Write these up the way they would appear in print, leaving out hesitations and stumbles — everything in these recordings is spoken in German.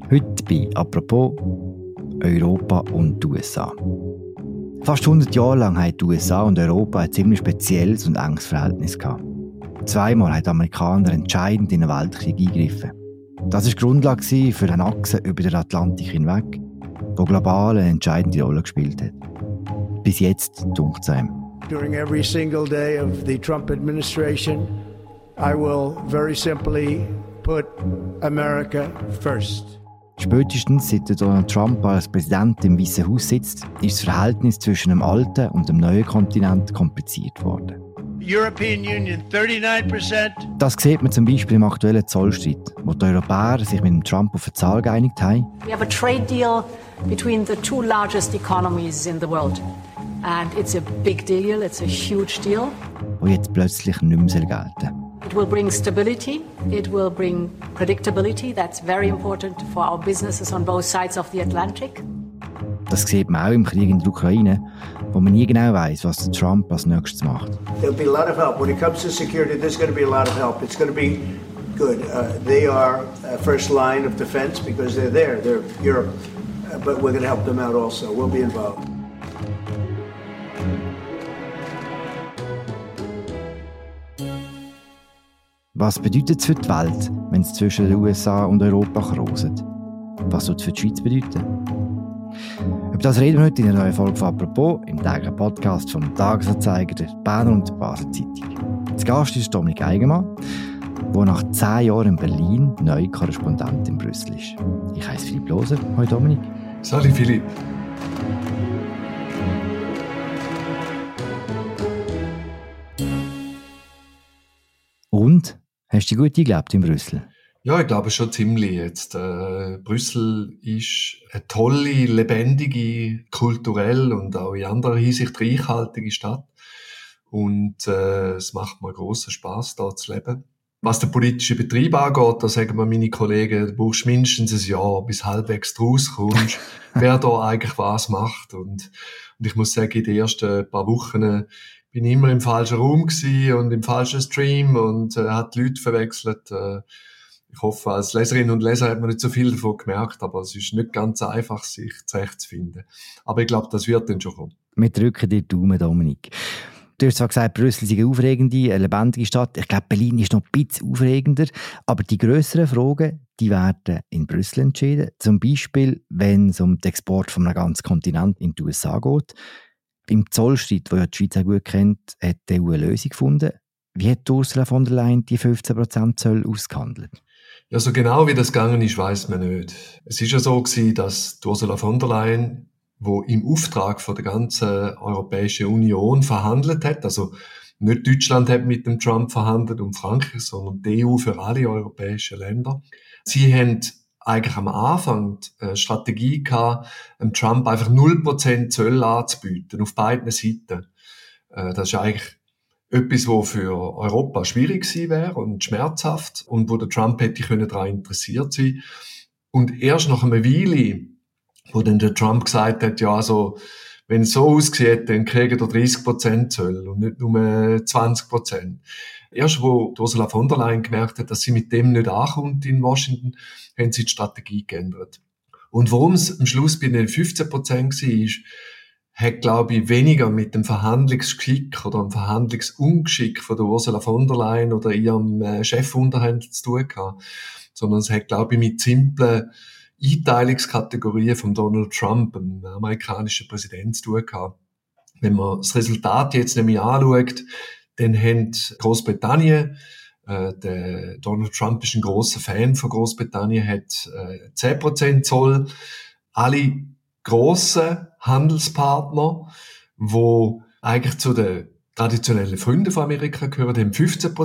Heute bei «Apropos» Europa und die USA. Fast 100 Jahre lang haben die USA und Europa ein ziemlich spezielles und enges Verhältnis gehabt. Zweimal haben die Amerikaner entscheidend in den Weltkrieg eingegriffen. Das war die Grundlage für eine Achse über den Atlantik hinweg, die global eine entscheidende Rolle gespielt hat. Bis jetzt dunkt es einem. During every single day of the Trump administration, I will very simply put America first. Spätestens seit Donald Trump als Präsident im Weißen Haus sitzt, ist das Verhältnis zwischen dem alten und dem neuen Kontinent kompliziert worden. European Union, 39%. Das sieht man zum Beispiel im aktuellen Zollstreit, wo die Europäer sich mit dem Trump auf eine Zahl geeinigt haben. We have a trade deal between the two largest economies in the world. And it's a big deal, it's a huge deal. Wo jetzt plötzlich nicht mehr gelten soll. It will bring stability, it will bring predictability. That's very important for our businesses on both sides of the Atlantic. Das sieht man auch im Krieg in der Ukraine, wo man nie genau weiss, was Trump als nächstes macht. There'll be a lot of help. When it comes to security, there's going to be a lot of help. It's going to be good. They are first line of defense because they're there. They're Europe. But we're going to help them out also. We'll be involved. Was bedeutet es für die Welt, wenn es zwischen den USA und Europa krauset? Was soll es für die Schweiz bedeuten? Über das reden wir heute in einer neuen Folge von «Apropos» im täglichen Podcast vom Tagesanzeiger, der Berner und der Basler Zeitung. Das Gast ist Dominik Eigenmann, der nach 10 Jahren in Berlin neu Korrespondent in Brüssel ist. Ich heiße Philipp Loser. Hallo Dominik. Salut Philipp. Und? Hast du dich gut eingelebt in Brüssel? Ja, ich glaube schon ziemlich jetzt. Brüssel ist eine tolle, lebendige, kulturell und auch in anderer Hinsicht reichhaltige Stadt. Und es macht mir grossen Spass, da zu leben. Was den politischen Betrieb angeht, da sagen mir meine Kollegen, du brauchst mindestens ein Jahr, bis halbwegs rauskommst, wer da eigentlich was macht. Und ich muss sagen, in den ersten paar Wochen bin ich immer im falschen Raum gewesen und im falschen Stream und hat die Leute verwechselt. Ich hoffe, als Leserinnen und Leser hat man nicht so viel davon gemerkt, aber es ist nicht ganz einfach, sich zurechtzufinden. Aber ich glaube, das wird dann schon kommen. Wir drücken dir die Daumen, Dominik. Du hast zwar gesagt, Brüssel ist eine aufregende, eine lebendige Stadt. Ich glaube, Berlin ist noch ein bisschen aufregender. Aber die grösseren Fragen, die werden in Brüssel entschieden. Zum Beispiel, wenn es um den Export von einem ganzen Kontinent in die USA geht. Im Zollstreit, den ja die Schweiz auch gut kennt, hat die EU eine Lösung gefunden. Wie hat Ursula von der Leyen die 15% Zoll ausgehandelt? Ja, so genau wie das gegangen ist, weiss man nicht. Es ist ja so gewesen, dass Ursula von der Leyen, wo im Auftrag von der ganzen Europäischen Union verhandelt hat, also nicht Deutschland hat mit dem Trump verhandelt und Frankreich, sondern die EU für alle europäischen Länder. Sie haben eigentlich am Anfang die Strategie gehabt, dem Trump einfach 0% Zölle anzubieten, auf beiden Seiten. Das ist eigentlich etwas, was für Europa schwierig gewesen wäre und schmerzhaft und wo der Trump hätte daran interessiert sein. Und erst nach einer Weile, wo dann der Trump gesagt hat, ja, also, wenn es so aussieht, dann kriegen wir 30% Zölle und nicht nur 20%. Erst wo Ursula von der Leyen gemerkt hat, dass sie mit dem nicht ankommt in Washington, haben sie die Strategie geändert. Und warum es am Schluss bei den 15% war, hat, glaube ich, weniger mit dem Verhandlungsgeschick oder dem Verhandlungsungeschick von der Ursula von der Leyen oder ihrem Chefunterhändler zu tun gehabt, sondern es hat, glaube ich, mit simplen Einteilungskategorien von Donald Trump, dem amerikanischen Präsidenten, zu tun gehabt. Wenn man das Resultat jetzt nämlich anschaut, dann haben Großbritannien, der Donald Trump ist ein grosser Fan von Großbritannien, hat 10% Zoll. Alle grossen Handelspartner, die eigentlich zu den traditionellen Freunden von Amerika gehören, haben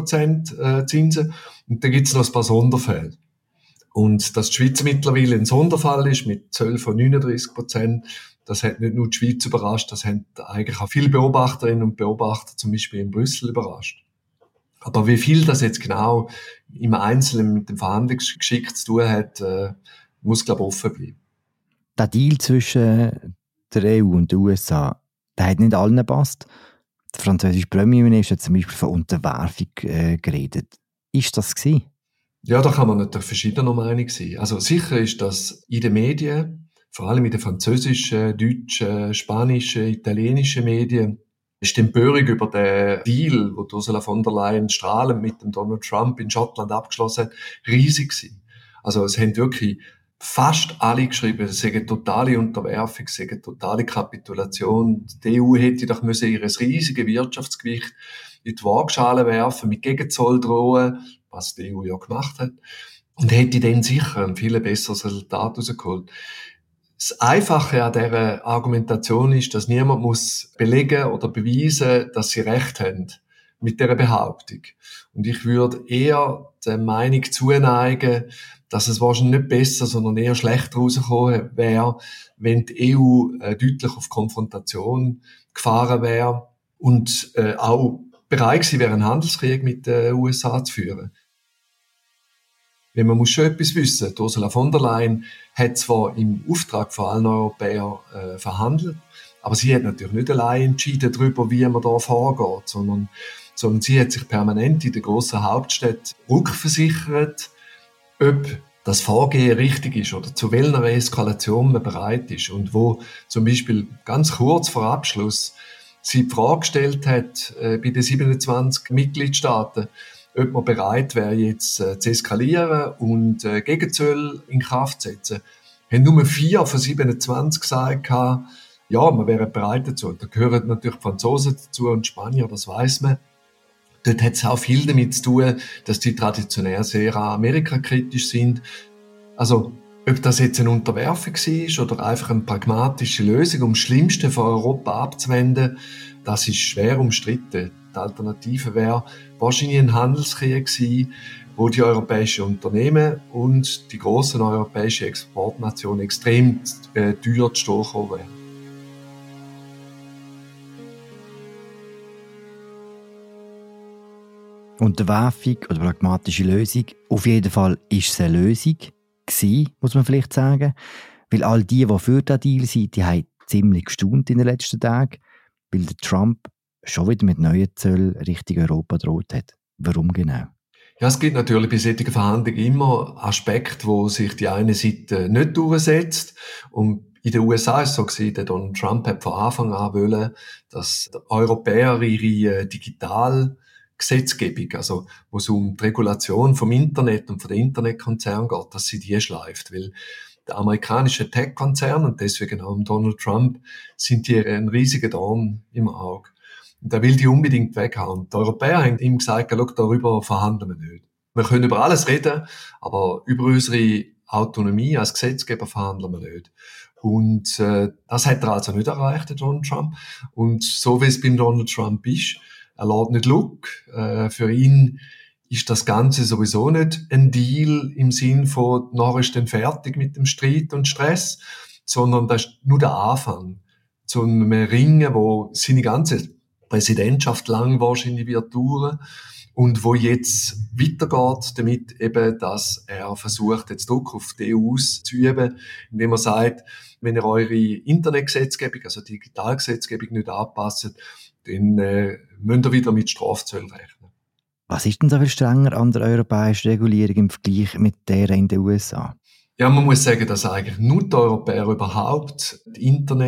15% Zinsen. Und dann gibt es noch ein paar Sonderfälle. Und dass die Schweiz mittlerweile ein Sonderfall ist mit Zöllen von 39%, das hat nicht nur die Schweiz überrascht, das haben eigentlich auch viele Beobachterinnen und Beobachter zum Beispiel in Brüssel überrascht. Aber wie viel das jetzt genau im Einzelnen mit dem Verhandlungsgeschick zu tun hat, muss, glaube ich, offen bleiben. Der Deal zwischen der EU und den USA, der hat nicht allen gepasst. Der französische Premierminister hat zum Beispiel von Unterwerfung geredet. Ist das gewesen? Ja, da kann man natürlich verschiedener Meinung sein. Also sicher ist, dass in den Medien, vor allem in den französischen, deutschen, spanischen, italienischen Medien, ist die Empörung über den Deal, wo Ursula von der Leyen strahlend mit dem Donald Trump in Schottland abgeschlossen hat, riesig gewesen. Also es haben wirklich fast alle geschrieben, es sei eine totale Unterwerfung, es sei eine totale Kapitulation. Die EU hätte doch müssen ihr riesiges Wirtschaftsgewicht in die Waagschale werfen, mit Gegenzoll drohen, was die EU ja gemacht hat, und hätte dann sicher ein viel besseres Resultat rausgeholt. Das Einfache an dieser Argumentation ist, dass niemand muss belegen oder beweisen, dass sie Recht haben mit dieser Behauptung. Und ich würde eher der Meinung zuneigen, dass es wahrscheinlich nicht besser, sondern eher schlechter rausgekommen wäre, wenn die EU deutlich auf Konfrontation gefahren wäre und auch bereit gewesen wäre, einen Handelskrieg mit den USA zu führen. Weil man muss schon etwas wissen. Ursula von der Leyen hat zwar im Auftrag von allen Europäern verhandelt, aber sie hat natürlich nicht allein entschieden darüber, wie man da vorgeht, sondern sie hat sich permanent in den grossen Hauptstädten rückversichert, ob das Vorgehen richtig ist oder zu welcher Eskalation man bereit ist. Und wo zum Beispiel ganz kurz vor Abschluss sie die Frage gestellt hat bei den 27 Mitgliedstaaten, ob man bereit wäre, jetzt zu eskalieren und Gegenzölle in Kraft zu setzen, haben nur 4 von 27 gesagt, ja, man wäre bereit dazu. Da gehören natürlich die Franzosen dazu und Spanier, das weiss man. Dort hat es auch viel damit zu tun, dass die traditionell sehr amerikakritisch sind. Also, ob das jetzt eine Unterwerfung war oder einfach eine pragmatische Lösung, um das Schlimmste von Europa abzuwenden, das ist schwer umstritten. Die Alternative wäre wahrscheinlich ein Handelskrieg gewesen, wo die europäischen Unternehmen und die grossen europäischen Exportnationen extrem teuer zu stehen gekommen wären. Unterwerfung oder pragmatische Lösung. Auf jeden Fall ist es eine Lösung gewesen, muss man vielleicht sagen. Weil all die für den Deal sind, die haben ziemlich gestaunt in den letzten Tagen, weil der Trump schon wieder mit neuen Zöllen Richtung Europa droht hat. Warum genau? Ja, es gibt natürlich bei solchen Verhandlungen immer Aspekte, wo sich die eine Seite nicht durchsetzt. Und in den USA ist es so gewesen, der Donald Trump hat von Anfang an wollen, dass die Europäer ihre Digitalgesetzgebung, also wo es um die Regulation vom Internet und von den Internetkonzernen geht, dass sie die schleift. Weil der amerikanische Tech-Konzern und deswegen auch Donald Trump sind die ein riesiger Dorn im Auge. Und er will die unbedingt weghauen. Die Europäer haben ihm gesagt, schau, darüber verhandeln wir nicht. Wir können über alles reden, aber über unsere Autonomie als Gesetzgeber verhandeln wir nicht. Und das hat er also nicht erreicht, der Donald Trump. Und so wie es beim Donald Trump ist, er lässt nicht Look. Für ihn ist das Ganze sowieso nicht ein Deal im Sinn von, nachher ist dann fertig mit dem Streit und Stress, sondern das ist nur der Anfang zu einem Ringen, wo seine ganze Präsidentschaft lang wahrscheinlich wird dauern und wo jetzt weitergeht damit eben, dass er versucht, jetzt Druck auf die EU auszuüben, indem er sagt, wenn ihr eure Internetgesetzgebung, also Digitalgesetzgebung nicht anpasst, dann müsst ihr wieder mit Strafzöllen rechnen. Was ist denn so viel strenger an der europäischen Regulierung im Vergleich mit der in den USA? Ja, man muss sagen, dass eigentlich nur die Europäer überhaupt die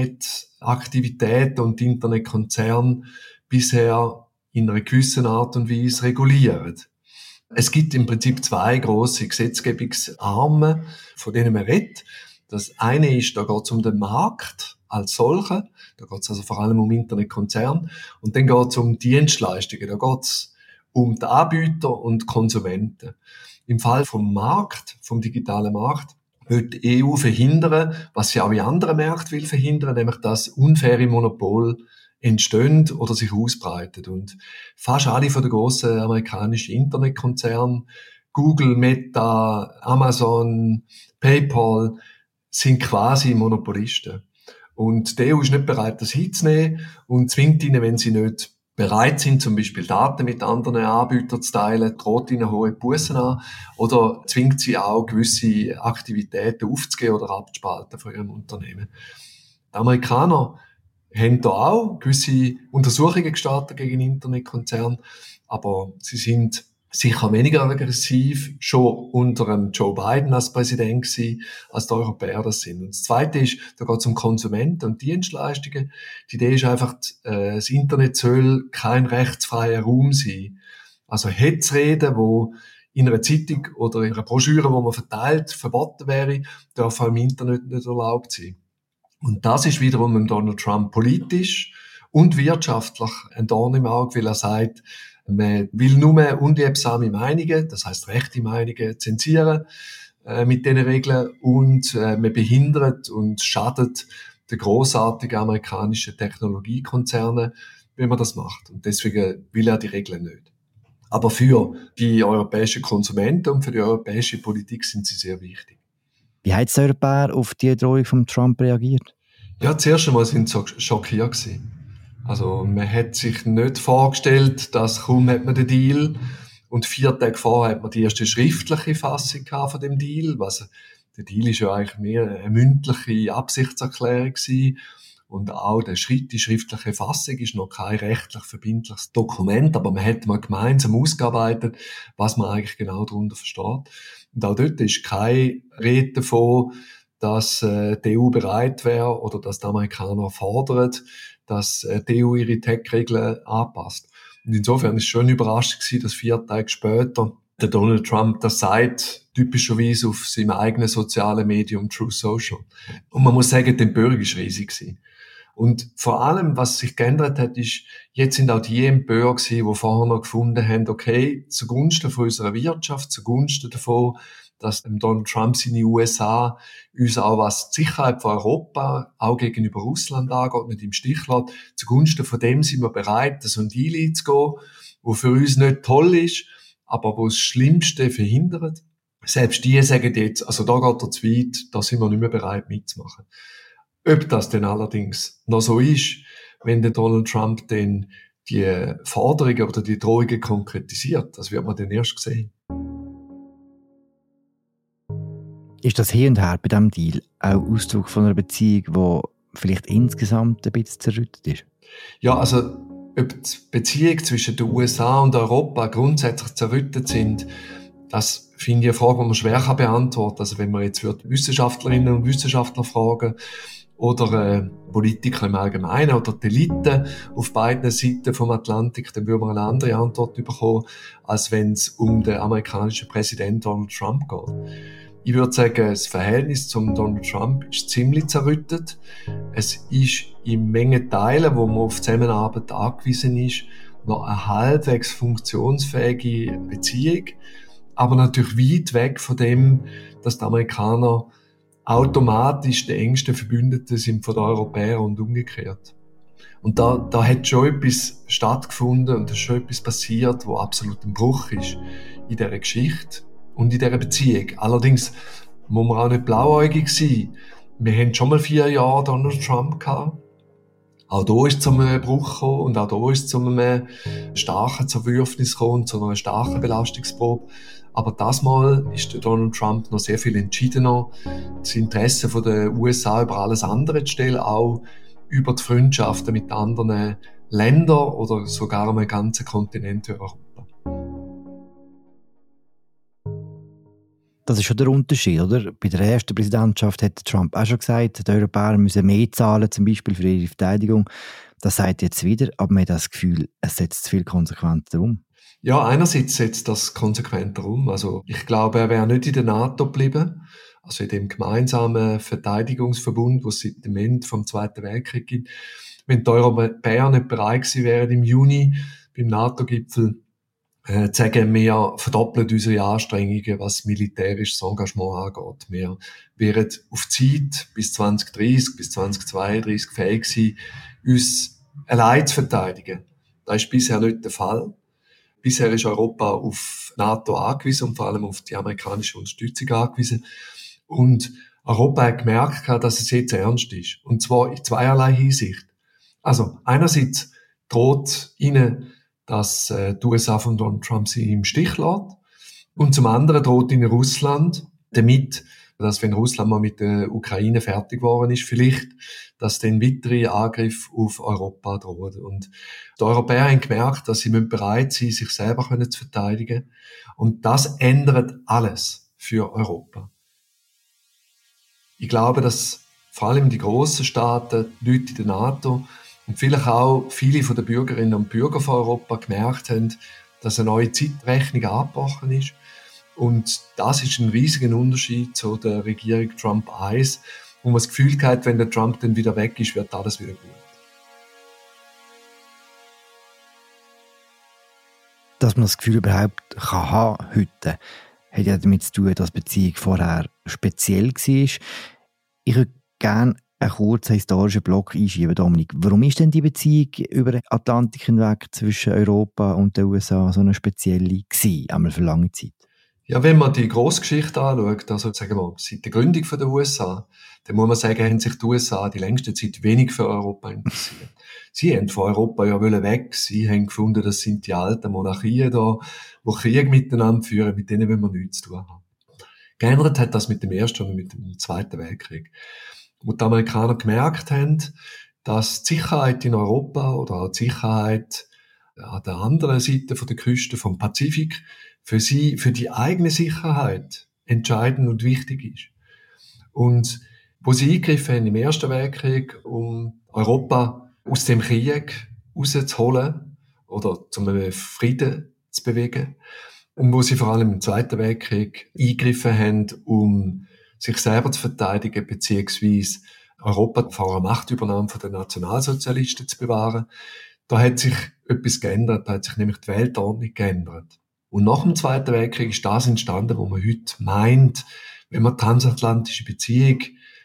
Internetaktivitäten und die Internetkonzerne bisher in einer gewissen Art und Weise regulieren. Es gibt im Prinzip 2 grosse Gesetzgebungsarme, von denen man redet. Das eine ist, da geht es um den Markt als solchen. Da geht es also vor allem um Internetkonzerne. Und dann geht es um Dienstleistungen. Da geht es um die Anbieter und Konsumenten. Im Fall vom Markt, vom digitalen Markt, will die EU verhindern, was sie auch in anderen Märkten will verhindern, nämlich dass unfaire Monopol entstehen oder sich ausbreiten. Und fast alle von den grossen amerikanischen Internetkonzernen, Google, Meta, Amazon, PayPal, sind quasi Monopolisten. Und die EU ist nicht bereit, das hinzunehmen und zwingt ihnen, wenn sie nicht bereit sind, zum Beispiel Daten mit anderen Anbietern zu teilen, droht ihnen hohe Bussen an oder zwingt sie auch, gewisse Aktivitäten aufzugeben oder abzuspalten von ihrem Unternehmen. Die Amerikaner haben da auch gewisse Untersuchungen gestartet gegen Internetkonzerne, aber sie sind sicher weniger aggressiv schon unter einem Joe Biden als Präsident gewesen, als die Europäer das sind. Und das Zweite ist, da geht es um Konsumenten und Dienstleistungen. Die Idee ist einfach, das Internet soll kein rechtsfreier Raum sein. Also Hetzreden, wo in einer Zeitung oder in einer Broschüre, wo man verteilt, verboten wäre, darf auch im Internet nicht erlaubt sein. Und das ist wiederum dem Donald Trump politisch und wirtschaftlich ein Dorn im Auge, weil er sagt, man will nur unliebsame Meinungen, das heißt rechte Meinungen, zensieren mit diesen Regeln und man behindert und schadet den grossartigen amerikanischen Technologiekonzernen, wenn man das macht. Und deswegen will er die Regeln nicht. Aber für die europäischen Konsumenten und für die europäische Politik sind sie sehr wichtig. Wie hat der Europäer auf die Drohung von Trump reagiert? Ja, zuerst einmal sind sie schockiert gewesen. Also man hat sich nicht vorgestellt, dass kaum hat man den Deal und 4 Tage vorher hat man die erste schriftliche Fassung von dem Deal. Der Deal ist ja eigentlich mehr eine mündliche Absichtserklärung gewesen. Und auch die schriftliche Fassung ist noch kein rechtlich verbindliches Dokument, aber man hat mal gemeinsam ausgearbeitet, was man eigentlich genau darunter versteht. Und auch dort ist keine Rede davon, dass die EU bereit wäre oder dass die Amerikaner fordern, dass die EU ihre Tech-Regeln anpasst. Und insofern ist es schon überraschend gewesen, dass 4 Tage später der Donald Trump das sagt, typischerweise auf seinem eigenen sozialen Medium Truth Social. Und man muss sagen, die Empörung war riesig gewesen. Und vor allem, was sich geändert hat, ist, jetzt sind auch die Empörer gewesen, die vorher noch gefunden haben, okay, zugunsten von unserer Wirtschaft, zugunsten davon, dass Donald Trump seine USA uns auch was die Sicherheit von Europa, auch gegenüber Russland angeht, nicht im Stich lässt. Zugunsten von dem sind wir bereit, so ein Deal einzugehen, der für uns nicht toll ist, aber wo das Schlimmste verhindert. Selbst die sagen jetzt, also da geht er zu weit, da sind wir nicht mehr bereit mitzumachen. Ob das denn allerdings noch so ist, wenn der Donald Trump dann die Forderungen oder die Drohungen konkretisiert, das wird man dann erst sehen. Ist das Hin und Her bei diesem Deal auch Ausdruck von einer Beziehung, die vielleicht insgesamt ein bisschen zerrüttet ist? Ja, also ob die Beziehungen zwischen den USA und Europa grundsätzlich zerrüttet sind, das finde ich eine Frage, die man schwer beantworten kann. Also wenn man jetzt Wissenschaftlerinnen und Wissenschaftler fragen oder Politiker im Allgemeinen oder die Eliten auf beiden Seiten vom Atlantik, dann würde man eine andere Antwort bekommen, als wenn es um den amerikanischen Präsidenten Donald Trump geht. Ich würde sagen, das Verhältnis zum Donald Trump ist ziemlich zerrüttet. Es ist in Menge Teilen, wo man auf Zusammenarbeit angewiesen ist, noch eine halbwegs funktionsfähige Beziehung, aber natürlich weit weg von dem, dass die Amerikaner automatisch die engsten Verbündeten sind von den Europäern und umgekehrt. Und da hat schon etwas stattgefunden und es ist schon etwas passiert, wo absolut ein Bruch ist in dieser Geschichte und in dieser Beziehung. Allerdings muss man auch nicht blauäugig sein. Wir haben schon mal 4 Jahre Donald Trump gehabt. Auch da ist es zu einem Bruch gekommen und auch da ist es zu einem starken Zerwürfnis gekommen, zu einer starken Belastungsprobe. Aber das Mal ist der Donald Trump noch sehr viel entschiedener, das Interesse der USA über alles andere zu stellen, auch über die Freundschaften mit anderen Ländern oder sogar einem ganzen Kontinent wie Europa. Das ist schon der Unterschied, oder? Bei der ersten Präsidentschaft hat Trump auch schon gesagt, die Europäer müssen mehr zahlen, zum Beispiel für ihre Verteidigung. Das sagt jetzt wieder, aber man hat das Gefühl, es setzt viel konsequenter um. Ja, einerseits setzt das konsequenter um. Also ich glaube, er wäre nicht in der NATO geblieben, also in dem gemeinsamen Verteidigungsverbund, was es seit dem Ende vom Zweiten Weltkrieg gibt. Wenn die Europäer nicht bereit gewesen wären, im Juni beim NATO-Gipfel zu sagen, wir verdoppeln unsere Anstrengungen, was militärisches Engagement angeht. Wir wären auf Zeit bis 2030, bis 2032 fähig gewesen, uns allein zu verteidigen. Das ist bisher nicht der Fall. Bisher ist Europa auf NATO angewiesen und vor allem auf die amerikanische Unterstützung angewiesen. Und Europa hat gemerkt, dass es jetzt ernst ist. Und zwar in zweierlei Hinsicht. Also einerseits droht ihnen, dass die USA von Donald Trump sie im Stich lässt. Und zum anderen droht ihnen Russland damit, dass wenn Russland mal mit der Ukraine fertig geworden ist, vielleicht, dass dann weitere Angriffe auf Europa drohen. Und die Europäer haben gemerkt, dass sie bereit sein müssen, sich selber zu verteidigen. Und das ändert alles für Europa. Ich glaube, dass vor allem die grossen Staaten, die Leute in der NATO und vielleicht auch viele von den Bürgerinnen und Bürger von Europa gemerkt haben, dass eine neue Zeitrechnung angebrochen ist. Und das ist ein riesiger Unterschied zu der Regierung Trump 1, wo man das Gefühl hat, wenn der Trump dann wieder weg ist, wird alles wieder gut. Dass man das Gefühl überhaupt kann haben heute, hat ja damit zu tun, dass die Beziehung vorher speziell war. Ich würde gerne einen kurzen historischen Block einschieben, Dominik. Warum ist denn die Beziehung über den Atlantik hinweg zwischen Europa und den USA so eine spezielle gewesen, einmal für lange Zeit? Ja, wenn man die Grossgeschichte anschaut, also sagen wir, seit der Gründung der USA, dann muss man sagen, haben sich die USA die längste Zeit wenig für Europa interessiert. Sie haben von Europa ja weg. Sie haben gefunden, das sind die alten Monarchien da, die Krieg miteinander führen, mit denen wollen wir nichts zu tun haben. Geändert hat das mit dem Ersten und mit dem Zweiten Weltkrieg. Wo die Amerikaner gemerkt haben, dass die Sicherheit in Europa oder auch die Sicherheit an der anderen Seite der Küste vom Pazifik für sie, für die eigene Sicherheit entscheidend und wichtig ist. Und wo sie eingegriffen haben im Ersten Weltkrieg, um Europa aus dem Krieg rauszuholen oder zum Frieden zu bewegen, und wo sie vor allem im Zweiten Weltkrieg eingegriffen haben, um sich selber zu verteidigen, beziehungsweise Europa vor einer Machtübernahme von den Nationalsozialisten zu bewahren, da hat sich etwas geändert, da hat sich nämlich die Weltordnung geändert. Und nach dem Zweiten Weltkrieg ist das entstanden, wo man heute meint, wenn man transatlantische Beziehung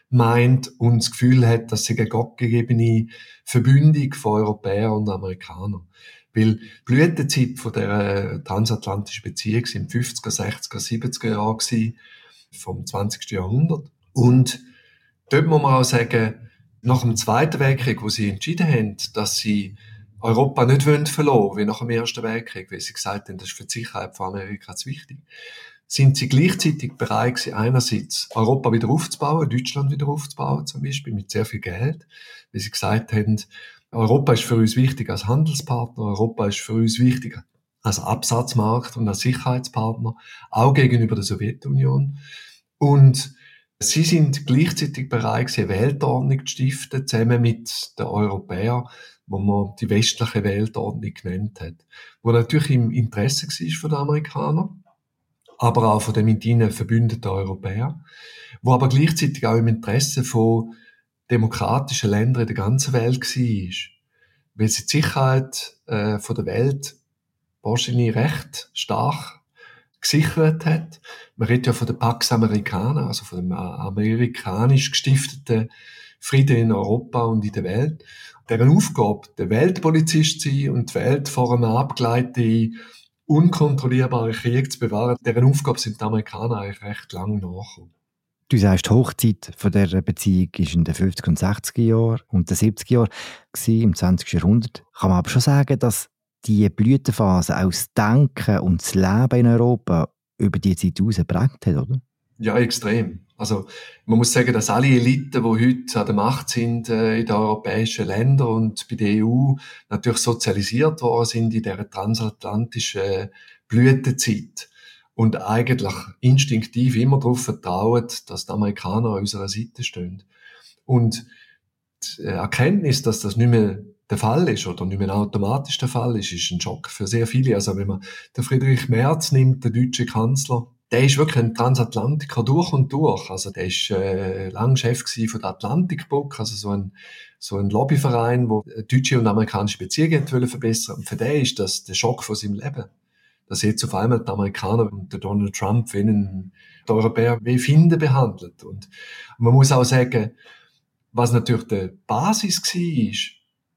meint und das Gefühl hat, dass sie eine gottgegebene Verbündung von Europäern und Amerikanern. Weil die Blütezeit von der transatlantischen Beziehung sind 50er, 60er, 70er Jahre gewesen, vom 20. Jahrhundert. Und dort muss man auch sagen, nach dem Zweiten Weltkrieg, wo sie entschieden haben, dass sie Europa nicht verloren wollen, wie nach dem Ersten Weltkrieg, weil sie gesagt haben, das ist für die Sicherheit von Amerika zu wichtig, sind sie gleichzeitig bereit gewesen, einerseits Europa wieder aufzubauen, Deutschland wieder aufzubauen zum Beispiel, mit sehr viel Geld, weil sie gesagt haben, Europa ist für uns wichtig als Handelspartner, Europa ist für uns wichtig als Absatzmarkt und als Sicherheitspartner, auch gegenüber der Sowjetunion. Und sie sind gleichzeitig bereit, eine Weltordnung zu stiften, zusammen mit den Europäern, wo man die westliche Weltordnung genannt hat, wo natürlich im Interesse war von den Amerikanern, aber auch von den mit ihnen verbündeten Europäern, wo aber gleichzeitig auch im Interesse von demokratischen Ländern in der ganzen Welt war, weil sie die Sicherheit von der Welt wahrscheinlich recht stark gesichert hat. Man redet ja von den Pax Americana, also von dem amerikanisch gestifteten Frieden in Europa und in der Welt. Deren Aufgabe, der Weltpolizist zu sein und die Welt vor einem abgeleiteten, unkontrollierbaren Krieg zu bewahren, deren Aufgabe sind die Amerikaner eigentlich recht lang nachgekommen. Du sagst, die Hochzeit von dieser Beziehung war in den 50er und 60er Jahren und den 70er Jahren im 20. Jahrhundert. Kann man aber schon sagen, dass die Blütenphase auch das Denken und das Leben in Europa über die Zeit hinaus geprägt hat, oder? Ja, extrem. Also man muss sagen, dass alle Eliten, die heute an der Macht sind in den europäischen Ländern und bei der EU, natürlich sozialisiert worden sind in dieser transatlantischen Blütezeit und eigentlich instinktiv immer darauf vertrauen, dass die Amerikaner an unserer Seite stehen. Und die Erkenntnis, dass das nicht mehr der Fall ist oder nicht mehr automatisch der Fall ist ein Schock für sehr viele. Also wenn man den Friedrich Merz nimmt, der deutsche Kanzler, der ist wirklich ein Transatlantiker durch und durch. Also der ist lang Chef von der Atlantikbrücke, also so ein Lobbyverein, wo deutsche und amerikanische Beziehungen verbessern. Und für den ist das der Schock von seinem Leben. Dass jetzt auf einmal die Amerikaner und der Donald Trump die Europäer wie Finde behandelt. Und man muss auch sagen, was natürlich die Basis war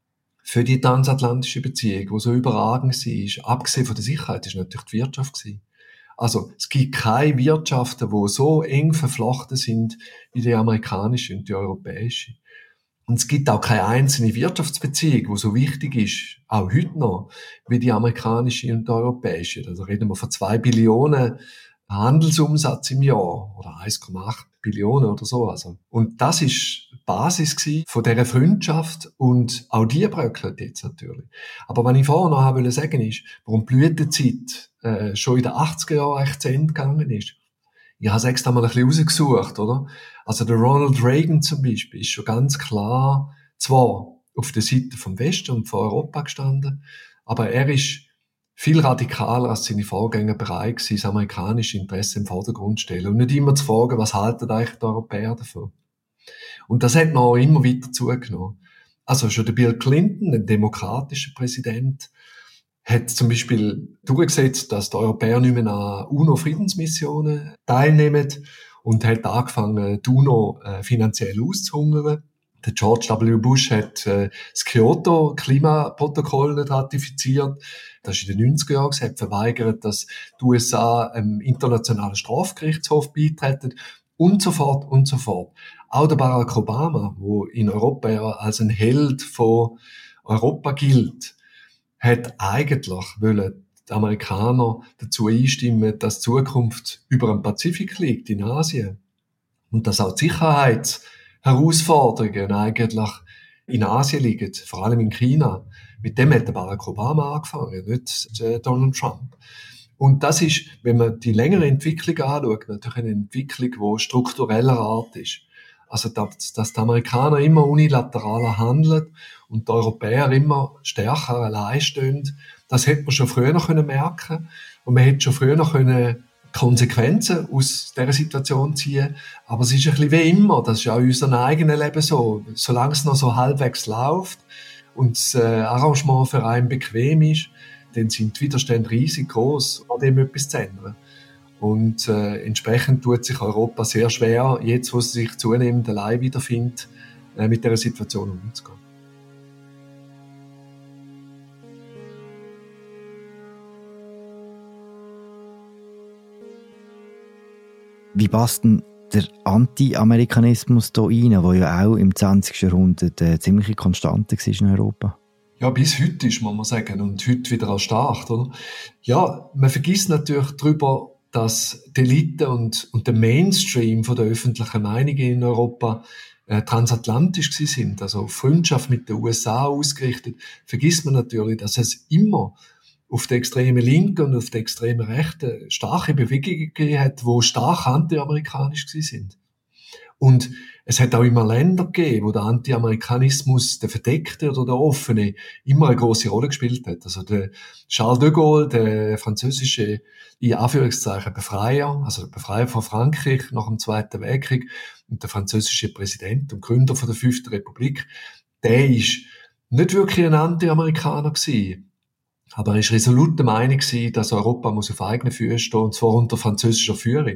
für die transatlantische Beziehung, die so überragend war, abgesehen von der Sicherheit, ist natürlich die Wirtschaft gewesen. Also es gibt keine Wirtschaften, die so eng verflochten sind wie die amerikanische und die europäische. Und es gibt auch keine einzelne Wirtschaftsbeziehung, die so wichtig ist, auch heute noch, wie die amerikanische und die europäische. Also reden wir von 2 Billionen Handelsumsatz im Jahr oder 1,8 Billionen oder so. Also. Und das ist die Basis von dieser Freundschaft und auch die bröckelt jetzt natürlich. Aber was ich vorher noch wollte sagen ist, warum die Blütezeit schon in den 80er Jahren echt zu Ende gegangen ist. Ich habe es extra mal ein bisschen rausgesucht, oder? Also der Ronald Reagan zum Beispiel ist schon ganz klar zwar auf der Seite vom Westen und von Europa gestanden, aber er ist viel radikaler als seine Vorgänger bereit gewesen, das amerikanische Interesse im Vordergrund zu stellen und nicht immer zu fragen, was halten eigentlich die Europäer davon. Und das hat noch immer weiter zugenommen. Also schon der Bill Clinton, ein demokratischer Präsident, hat zum Beispiel durchgesetzt, dass die Europäer nicht mehr an UNO-Friedensmissionen teilnehmen und hat angefangen, die UNO finanziell auszuhungern. Der George W. Bush hat das Kyoto-Klimaprotokoll nicht ratifiziert. Das ist in den 90er Jahren, hat verweigert, dass die USA im Internationalen Strafgerichtshof beitreten und so fort und so fort. Auch der Barack Obama, der in Europa ja als ein Held von Europa gilt, hat eigentlich wollen die Amerikaner dazu einstimmen, dass die Zukunft über dem Pazifik liegt, in Asien. Und dass auch die Sicherheitsherausforderungen eigentlich in Asien liegen, vor allem in China. Mit dem hat der Barack Obama angefangen, nicht Donald Trump. Und das ist, wenn man die längere Entwicklung anschaut, natürlich eine Entwicklung, die struktureller Art ist. Also, dass die Amerikaner immer unilateraler handeln und die Europäer immer stärker allein stehen, das hätte man schon früher noch merken können. Und man hätte schon früher noch Konsequenzen aus dieser Situation ziehen. Aber es ist ein bisschen wie immer, das ist auch in unserem eigenen Leben so. Solange es noch so halbwegs läuft und das Arrangement für einen bequem ist, dann sind die Widerstände riesig groß, an dem etwas zu ändern. Und entsprechend tut sich Europa sehr schwer, jetzt wo es sich zunehmend allein wiederfindet, mit dieser Situation umzugehen. Wie passt denn der Anti-Amerikanismus hier rein, der ja auch im 20. Jahrhundert eine ziemliche Konstante war in Europa? Ja, bis heute ist, muss man sagen, und heute wieder als stark, oder? Ja, man vergisst natürlich darüber, dass die Elite und der Mainstream von der öffentlichen Meinung in Europa transatlantisch sind, also auf Freundschaft mit den USA ausgerichtet, vergisst man natürlich, dass es immer auf der extremen Linken und auf der extremen Rechten starke Bewegungen gegeben hat, die stark anti-amerikanisch sind. Und es hat auch immer Länder gegeben, wo der Anti-Amerikanismus, der verdeckte oder der offene, immer eine große Rolle gespielt hat. Also der Charles de Gaulle, der französische, in Anführungszeichen, Befreier, also der Befreier von Frankreich nach dem Zweiten Weltkrieg und der französische Präsident und Gründer von der 5. Republik, der ist nicht wirklich ein Anti-Amerikaner gewesen. Aber er ist resolut der Meinung gewesen, dass Europa muss auf eigenen Füßen stehen, und zwar unter französischer Führung.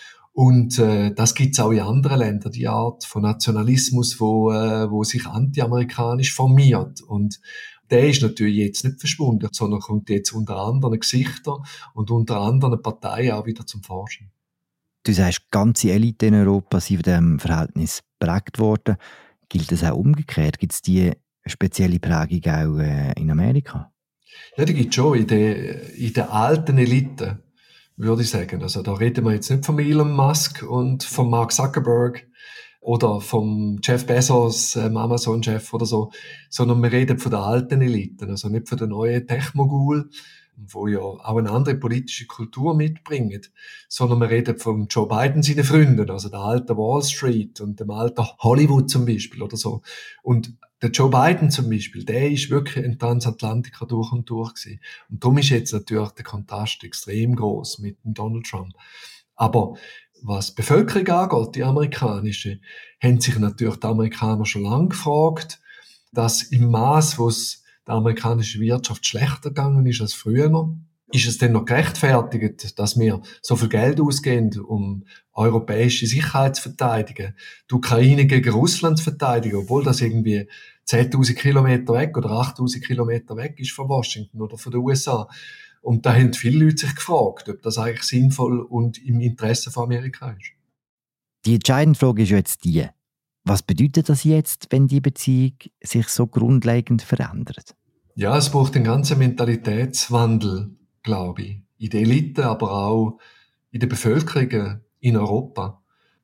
Und das gibt's auch in anderen Ländern, die Art von Nationalismus, wo sich anti-amerikanisch formiert. Und der ist natürlich jetzt nicht verschwunden, sondern kommt jetzt unter anderen Gesichtern und unter anderen Parteien auch wieder zum Vorschein. Du sagst, die ganze Elite in Europa sind von diesem Verhältnis geprägt worden. Gilt das auch umgekehrt? Gibt es diese spezielle Prägung auch in Amerika? Ja, die gibt es schon in der alten Elite, würde ich sagen. Also da reden wir jetzt nicht von Elon Musk und von Mark Zuckerberg oder vom Jeff Bezos, Amazon-Chef oder so, sondern wir reden von der alten Elite, also nicht von der neuen Tech-Mogul, wo ja auch eine andere politische Kultur mitbringen, sondern wir reden von Joe Biden, seinen Freunden, also der alten Wall Street und dem alten Hollywood zum Beispiel oder so. Und der Joe Biden zum Beispiel, der ist wirklich ein Transatlantiker durch und durch gewesen. Und darum ist jetzt natürlich der Kontrast extrem groß mit dem Donald Trump. Aber was die Bevölkerung angeht, die amerikanische, haben sich natürlich die Amerikaner schon lange gefragt, dass im Maß, wo es der amerikanischen Wirtschaft schlechter gegangen ist als früher, ist es denn noch gerechtfertigt, dass wir so viel Geld ausgeben, um europäische Sicherheit zu verteidigen, die Ukraine gegen Russland zu verteidigen, obwohl das irgendwie 10.000 Kilometer weg oder 8.000 Kilometer weg ist von Washington oder von den USA. Und da haben viele Leute sich gefragt, ob das eigentlich sinnvoll und im Interesse von Amerika ist. Die entscheidende Frage ist jetzt die: Was bedeutet das jetzt, wenn die Beziehung sich so grundlegend verändert? Ja, es braucht einen ganzen Mentalitätswandel, glaube ich. In der Elite, aber auch in der Bevölkerung in Europa.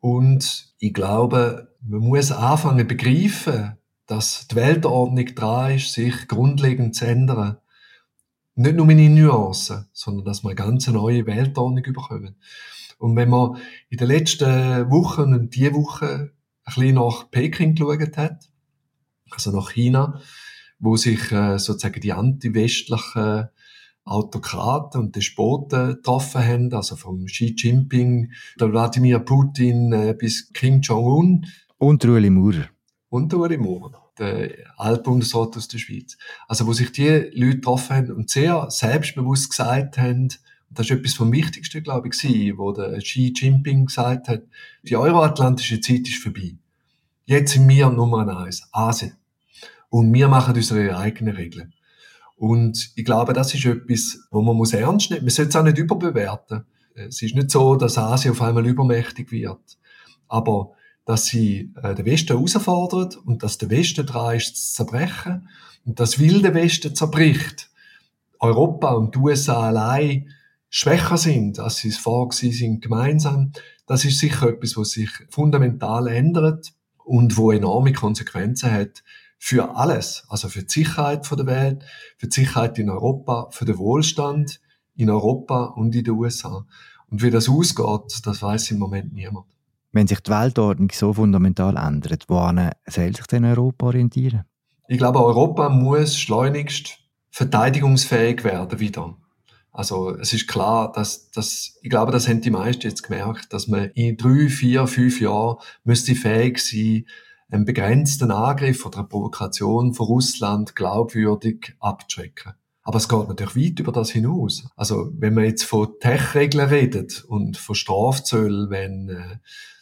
Und ich glaube, man muss anfangen zu begreifen, dass die Weltordnung dran ist, sich grundlegend zu ändern. Nicht nur in Nuancen, sondern dass wir eine ganz neue Weltordnung bekommen. Und wenn man in den letzten Wochen und diese Woche ein bisschen nach Peking geschaut hat, also nach China, wo sich sozusagen die anti-westlichen Autokraten und Despoten getroffen haben, also vom Xi Jinping, der Wladimir Putin bis Kim Jong-un. Und Ueli Maurer. Und Ueli Maurer, der Altbundesrat aus der Schweiz. Also wo sich die Leute getroffen haben und sehr selbstbewusst gesagt haben, und das ist etwas vom Wichtigsten, glaube ich, wo der Xi Jinping gesagt hat, die euroatlantische Zeit ist vorbei. Jetzt sind wir Nummer 1, Asien. Und wir machen unsere eigenen Regeln. Und ich glaube, das ist etwas, wo man ernst nehmen muss. Man sollte es auch nicht überbewerten. Es ist nicht so, dass Asien auf einmal übermächtig wird. Aber dass sie den Westen herausfordern und dass der Westen dran ist, zu zerbrechen und dass wilde Westen zerbricht, Europa und die USA allein schwächer sind, als sie es vorher sind gemeinsam, das ist sicher etwas, was sich fundamental ändert und wo enorme Konsequenzen hat für alles, also für die Sicherheit der Welt, für die Sicherheit in Europa, für den Wohlstand in Europa und in den USA. Und wie das ausgeht, das weiß im Moment niemand. Wenn sich die Weltordnung so fundamental ändert, wohin soll sich denn Europa orientieren? Ich glaube, Europa muss schleunigst verteidigungsfähig werden wieder. Also es ist klar, ich glaube, das haben die meisten jetzt gemerkt, dass man in 3, 4, 5 Jahren müsste fähig sein, einen begrenzten Angriff oder eine Provokation von Russland glaubwürdig abzuschrecken. Aber es geht natürlich weit über das hinaus. Also wenn man jetzt von Tech-Regeln redet und von Strafzöllen, wenn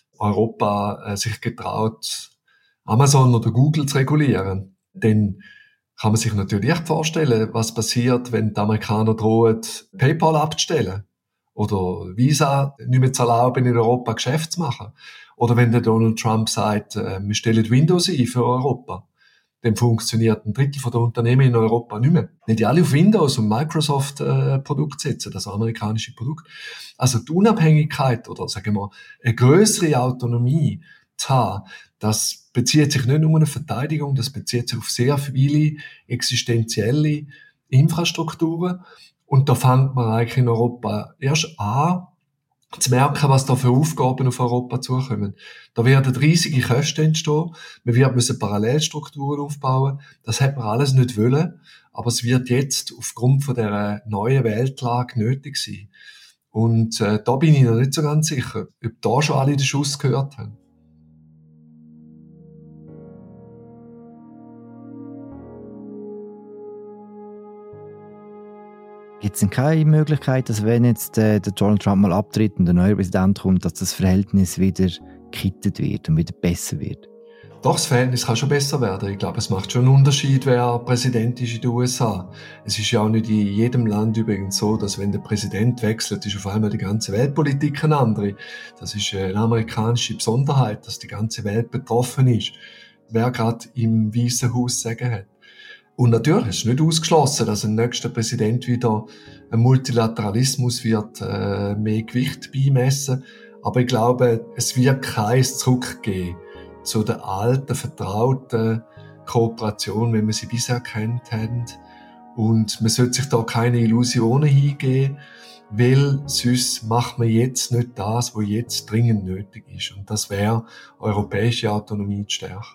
Europa sich getraut, Amazon oder Google zu regulieren, dann kann man sich natürlich echt vorstellen, was passiert, wenn die Amerikaner drohen, PayPal abzustellen oder Visa nicht mehr zu erlauben, in Europa Geschäfte zu machen. Oder wenn der Donald Trump sagt, wir stellen Windows ein für Europa, dann funktioniert ein Drittel der Unternehmen in Europa nicht mehr. Nicht alle auf Windows und Microsoft Produkte setzen, das amerikanische Produkt. Also die Unabhängigkeit oder sagen wir eine größere Autonomie zu haben, das bezieht sich nicht nur auf eine Verteidigung, das bezieht sich auf sehr viele existenzielle Infrastrukturen. Und da fängt man eigentlich in Europa erst an, zu merken, was da für Aufgaben auf Europa zukommen. Da werden riesige Kosten entstehen. Man müssen Parallelstrukturen aufbauen. Das hat man alles nicht wollen. Aber es wird jetzt aufgrund von der neuen Weltlage nötig sein. Und da bin ich noch nicht so ganz sicher, ob da schon alle den Schuss gehört haben. Gibt es denn keine Möglichkeit, dass wenn jetzt der Donald Trump mal abtritt und ein neuer Präsident kommt, dass das Verhältnis wieder gekittet wird und wieder besser wird? Doch, das Verhältnis kann schon besser werden. Ich glaube, es macht schon einen Unterschied, wer Präsident ist in den USA. Es ist ja auch nicht in jedem Land übrigens so, dass wenn der Präsident wechselt, ist auf einmal die ganze Weltpolitik eine andere. Das ist eine amerikanische Besonderheit, dass die ganze Welt betroffen ist, wer gerade im Weißen Haus sagen hat. Und natürlich ist es nicht ausgeschlossen, dass ein nächster Präsident wieder ein Multilateralismus wird mehr Gewicht beimessen. Aber ich glaube, es wird keins zurückgehen zu der alten, vertrauten Kooperation, wie wir sie bisher kennt haben. Und man sollte sich da keine Illusionen hingeben, weil sonst macht man jetzt nicht das, was jetzt dringend nötig ist. Und das wäre europäische Autonomie zu stärken.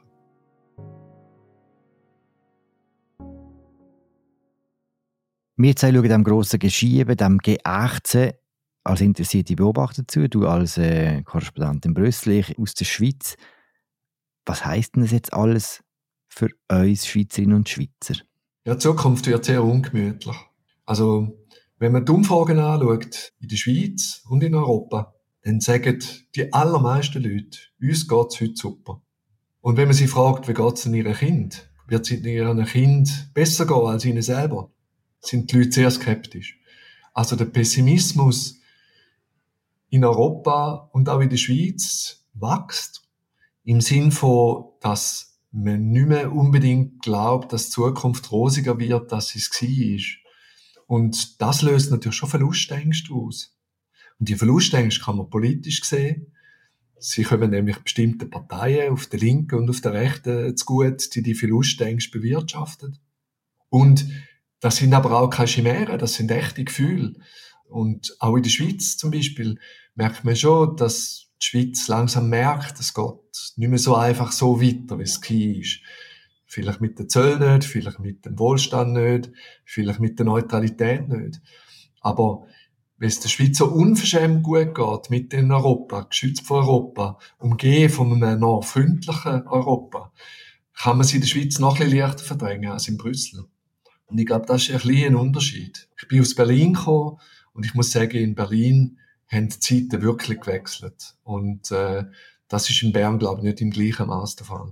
Wir zwei schauen dem grossen Geschieben, dem G18, als interessierte Beobachter zu, du als Korrespondent in Brüssel, ich aus der Schweiz. Was heisst denn das jetzt alles für uns Schweizerinnen und Schweizer? Ja, die Zukunft wird sehr ungemütlich. Also, wenn man die Umfragen anschaut, in der Schweiz und in Europa, dann sagen die allermeisten Leute, uns geht's heute super. Und wenn man sie fragt, wie geht's denn ihrem Kind, wird es ihrem Kind besser gehen als ihnen selber, sind die Leute sehr skeptisch. Also der Pessimismus in Europa und auch in der Schweiz wächst. Im Sinn von, dass man nicht mehr unbedingt glaubt, dass die Zukunft rosiger wird, als es war. Und das löst natürlich schon Verlustängste aus. Und die Verlustängste kann man politisch sehen. Sie kommen nämlich bestimmten Parteien auf der Linken und auf der Rechten zu gut, die Verlustängste bewirtschaften. Und das sind aber auch keine Chimären, das sind echte Gefühle. Und auch in der Schweiz zum Beispiel merkt man schon, dass die Schweiz langsam merkt, es geht nicht mehr so einfach so weiter, wie es war. Vielleicht mit den Zöllen nicht, vielleicht mit dem Wohlstand nicht, vielleicht mit der Neutralität nicht. Aber wenn es der Schweiz so unverschämt gut geht, mitten in Europa, geschützt von Europa, umgeben von einem noch freundlichen Europa, kann man sie in der Schweiz noch ein bisschen leichter verdrängen als in Brüssel. Und ich glaube, das ist ein bisschen ein Unterschied. Ich bin aus Berlin gekommen und ich muss sagen, in Berlin haben die Zeiten wirklich gewechselt. Und das ist in Bern, glaube ich, nicht im gleichen Maß der Fall.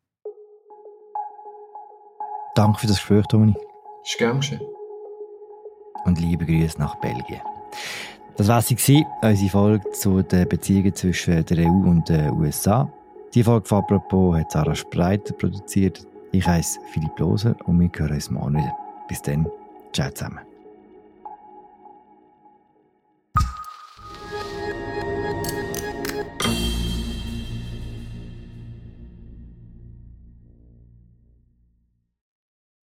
Danke für das Gespräch, Dominik. Ist gern geschehen. Und liebe Grüße nach Belgien. Das war sie, unsere Folge zu den Beziehungen zwischen der EU und den USA. Die Folge von «Apropos» hat Sarah Spreiter produziert. Ich heiße Philipp Loser und wir hören uns morgen wieder. Bis dann. Ciao zusammen.